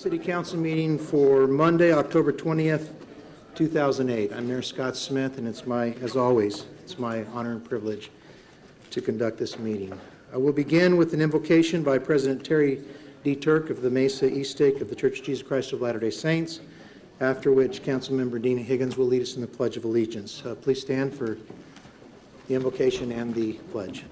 City Council meeting for Monday, October 20th, 2008. I'm Mayor Scott Smith, and as always, it's my honor and privilege to conduct this meeting. I will begin with an invocation by President Terry D. Turk of the Mesa East Stake of the Church of Jesus Christ of Latter-day Saints, after which Councilmember Dina Higgins will lead us in the Pledge of Allegiance. Please stand for the invocation and the pledge.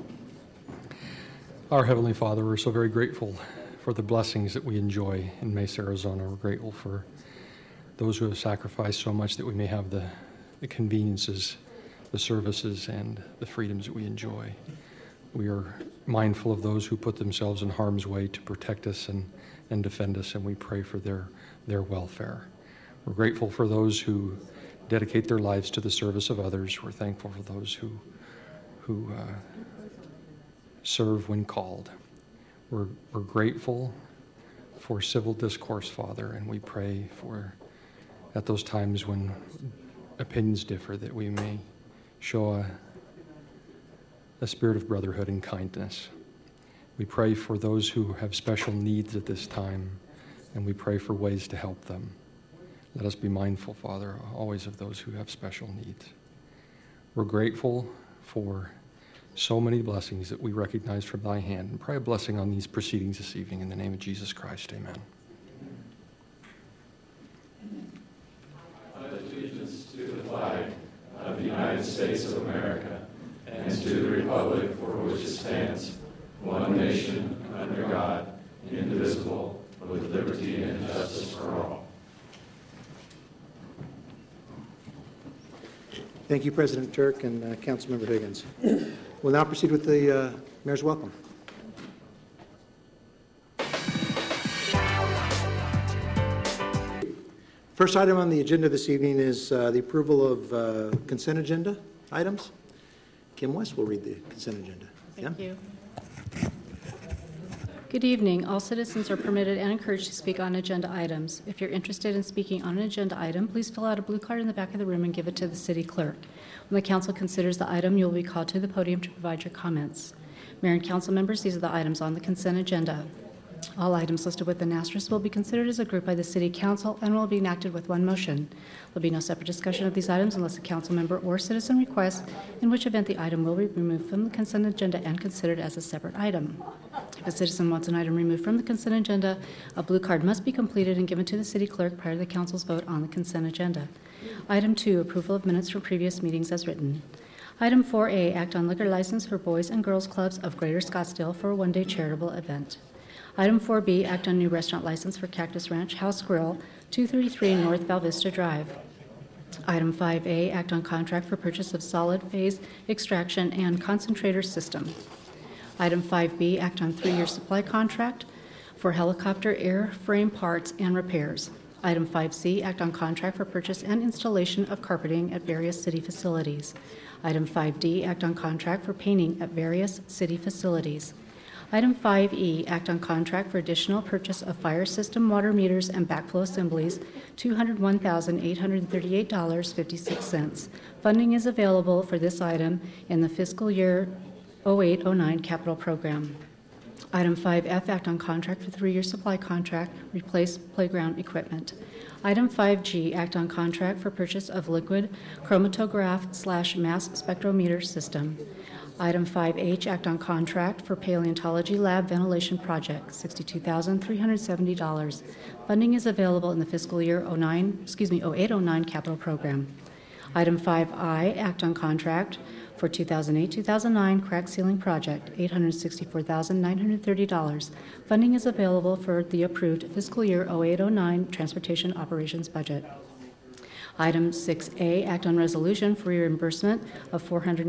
Our Heavenly Father, we're so very grateful for the blessings that we enjoy in Mesa, Arizona. We're grateful for those who have sacrificed so much that we may have the conveniences, the services, and the freedoms that we enjoy. We are mindful of those who put themselves in harm's way to protect us and defend us, and we pray for their welfare. We're grateful for those who dedicate their lives to the service of others. We're thankful for those who serve when called. We're grateful for civil discourse, Father, and we pray for, at those times when opinions differ, that we may show a spirit of brotherhood and kindness. We pray for those who have special needs at this time, and we pray for ways to help them. Let us be mindful, Father, always of those who have special needs. We're grateful for so many blessings that we recognize from thy hand, and pray a blessing on these proceedings this evening in the name of Jesus Christ. Amen. I pledge allegiance to the flag of the United States of America and to the republic for which it stands, one nation under God, indivisible, with liberty and justice for all. Thank you, President Turk and Councilmember Higgins. We'll now proceed with the Mayor's welcome. First item on the agenda this evening is the approval of consent agenda items. Kim West will read the consent agenda. Thank you. Good evening. All citizens are permitted and encouraged to speak on agenda items. If you're interested in speaking on an agenda item, please fill out a blue card in the back of the room and give it to the city clerk. When the council considers the item, you will be called to the podium to provide your comments. Mayor and council members, these are the items on the consent agenda. All items listed with an asterisk will be considered as a group by the City Council and will be enacted with one motion. There will be no separate discussion of these items unless a council member or citizen requests, in which event the item will be removed from the consent agenda and considered as a separate item. If a citizen wants an item removed from the consent agenda, a blue card must be completed and given to the city clerk prior to the council's vote on the consent agenda. Item 2, approval of minutes from previous meetings as written. Item 4A, act on liquor license for Boys and Girls Clubs of Greater Scottsdale for a one-day charitable event. Item 4B, act on new restaurant license for Cactus Ranch House Grill, 233 North Val Vista Drive. Item 5A, act on contract for purchase of solid phase extraction and concentrator system. Item 5B, act on 3-year supply contract for helicopter airframe parts and repairs. Item 5C, act on contract for purchase and installation of carpeting at various city facilities. Item 5D, act on contract for painting at various city facilities. Item 5E, act on contract for additional purchase of fire system water meters and backflow assemblies, $201,838.56. Funding is available for this item in the fiscal year 08-09 capital program. Item 5F, act on contract for 3-year supply contract, replace playground equipment. Item 5G, act on contract for purchase of liquid chromatograph/mass spectrometer system. Item 5H, act on contract for paleontology lab ventilation project, $62,370. Funding is available in the fiscal year 08-09 capital program. Item 5I, act on contract for 2008-2009 crack ceiling project, $864,930. Funding is available for the approved fiscal year 08-09 transportation operations budget. Item 6A, act on resolution for reimbursement of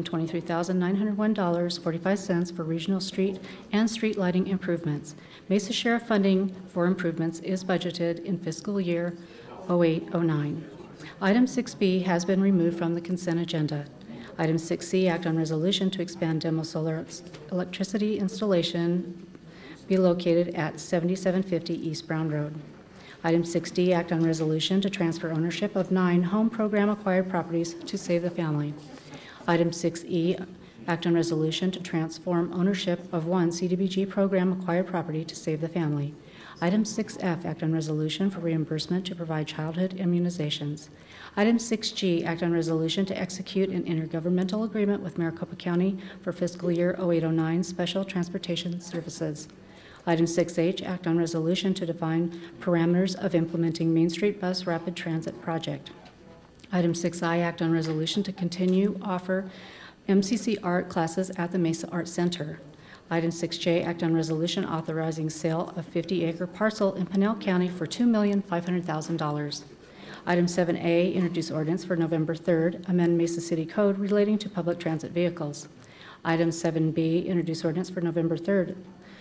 $423,901.45 for regional street and street lighting improvements. Mesa Sheriff funding for improvements is budgeted in fiscal year 08-09. Item 6B has been removed from the consent agenda. Item 6C, act on resolution to expand demo solar electricity installation be located at 7750 East Brown Road. Item 6D, act on resolution to transfer ownership of 9 home program acquired properties to Save the Family. Item 6E, act on resolution to transform ownership of 1 CDBG program acquired property to Save the Family. Item 6F, act on resolution for reimbursement to provide childhood immunizations. Item 6G, act on resolution to execute an intergovernmental agreement with Maricopa County for fiscal year 0809 special transportation services. Item 6H, act on resolution to define parameters of implementing Main Street Bus Rapid Transit Project. Item 6I, act on resolution to continue offer MCC art classes at the Mesa Art Center. Item 6J, act on resolution authorizing sale of 50-acre parcel in Pinal County for $2,500,000. Item 7A, introduce ordinance for November 3rd, amend Mesa City Code relating to public transit vehicles. Item 7B, introduce ordinance for November 3rd,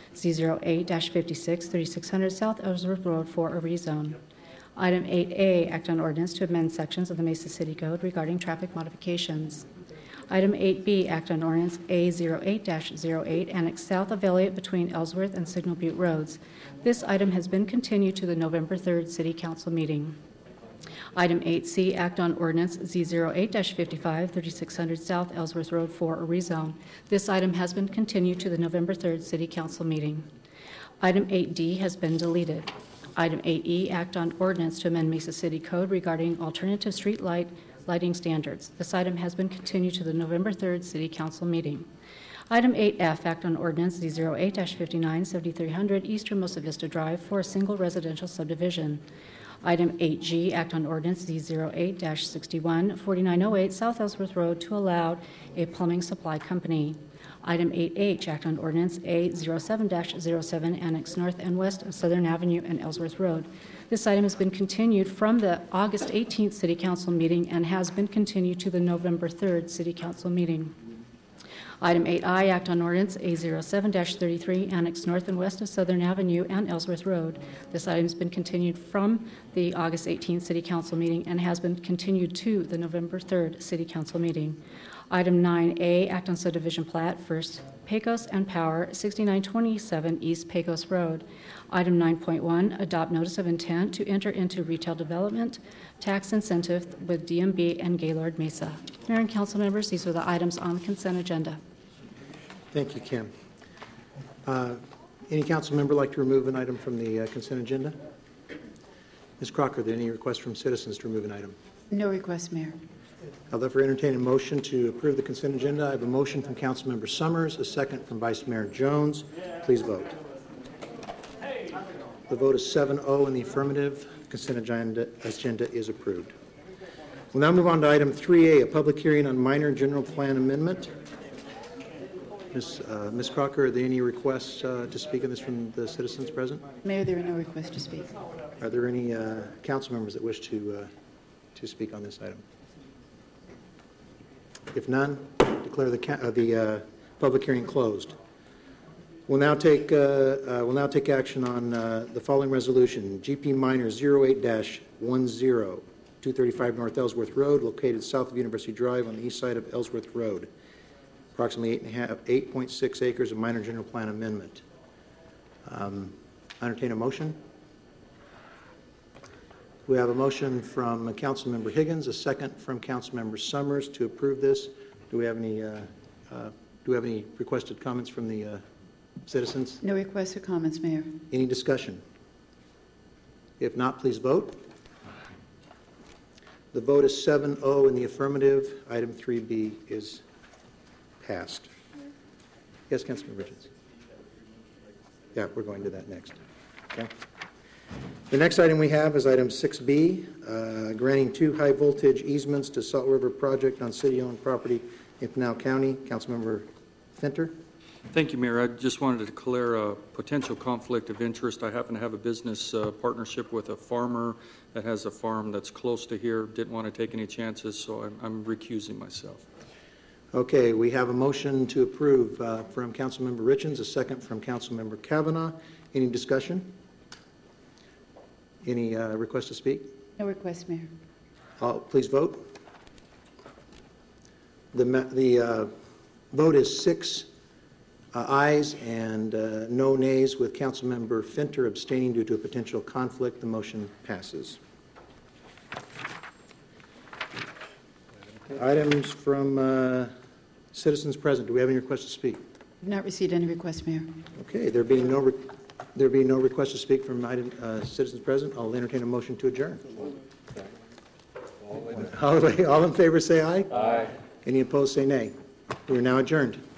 Z08-56, 3600 South Ellsworth Road for a rezone. Item 8A, act on ordinance to amend sections of the Mesa City Code regarding traffic modifications. Item 8B, act on ordinance A08-08, annex south of Elliott between Ellsworth and Signal Butte Roads. This item has been continued to the November 3rd City Council meeting. Item 8C, act on ordinance Z08-55, 3600 South Ellsworth Road for a rezone. This item has been continued to the November 3rd City Council meeting. Item 8D has been deleted. Item 8E, act on ordinance to amend Mesa City Code regarding alternative street lighting standards. This item has been continued to the November 3rd City Council meeting. Item 8F, act on ordinance Z08-59, 7300 Eastern Mosa Vista Drive for a single residential subdivision. Item 8G, act on ordinance Z08-61, 4908 South Ellsworth Road to allow a plumbing supply company. Item 8H, act on ordinance A07-07, annex north and west of Southern Avenue and Ellsworth Road. This item has been continued from the August 18th City Council meeting and has been continued to the November 3rd City Council meeting. Item 8I, act on ordinance A07-33, annex north and west of Southern Avenue and Ellsworth Road. This item has been continued from the August 18th City Council meeting and has been continued to the November 3rd City Council meeting. Item 9A, act on subdivision plat, First Pecos and Power, 6927 East Pecos Road. Item 9.1, adopt notice of intent to enter into retail development tax incentive with DMB and Gaylord Mesa. Mayor and council members, these are the items on the consent agenda. Thank you, Kim. Any council member like to remove an item from the consent agenda? Ms. Crocker, are there any requests from citizens to remove an item? No request, Mayor. I'll therefore entertain a motion to approve the consent agenda. I have a motion from Councilmember Summers, a second from Vice Mayor Jones. Please vote. The vote is 7-0 in the affirmative. The consent agenda is approved. We'll now move on to item 3A, a public hearing on minor general plan amendment. Ms. Crocker, are there any requests to speak on this from the citizens present? Mayor, there are no requests to speak. Are there any council members that wish to speak on this item? If none, declare the public hearing closed. We'll now take action on the following resolution: GP Minor 08-10, 235 North Ellsworth Road, located south of University Drive on the east side of Ellsworth Road. Approximately 8.6 acres of minor general plan amendment. Entertain a motion. We have a motion from Councilmember Higgins, a second from Councilmember Summers to approve this. Do we have any requested comments from the citizens? No requests or comments, Mayor. Any discussion? If not, please vote. The vote is 7-0 in the affirmative. Item 3B is passed. Yes, Councilman Richards. Yeah, we're going to that next. Okay. The next item we have is item 6B, granting 2 high-voltage easements to Salt River Project on city-owned property in Pinal County. Councilmember Finter. Thank you, Mayor. I just wanted to declare a potential conflict of interest. I happen to have a business partnership with a farmer that has a farm that's close to here. Didn't want to take any chances, so I'm recusing myself. Okay, we have a motion to approve from Councilmember Richards, a second from Councilmember Kavanaugh. Any discussion? Any request to speak? No request, Mayor. Please vote. The vote is 6 ayes and no nays, with Councilmember Finter abstaining due to a potential conflict. The motion passes. Items from citizens present. Do we have any requests to speak? I've not received any requests, Mayor. Okay, there being no There being no request to speak from citizens present, I'll entertain a motion to adjourn. All in favor, say aye. Aye. Any opposed, say nay. We are now adjourned.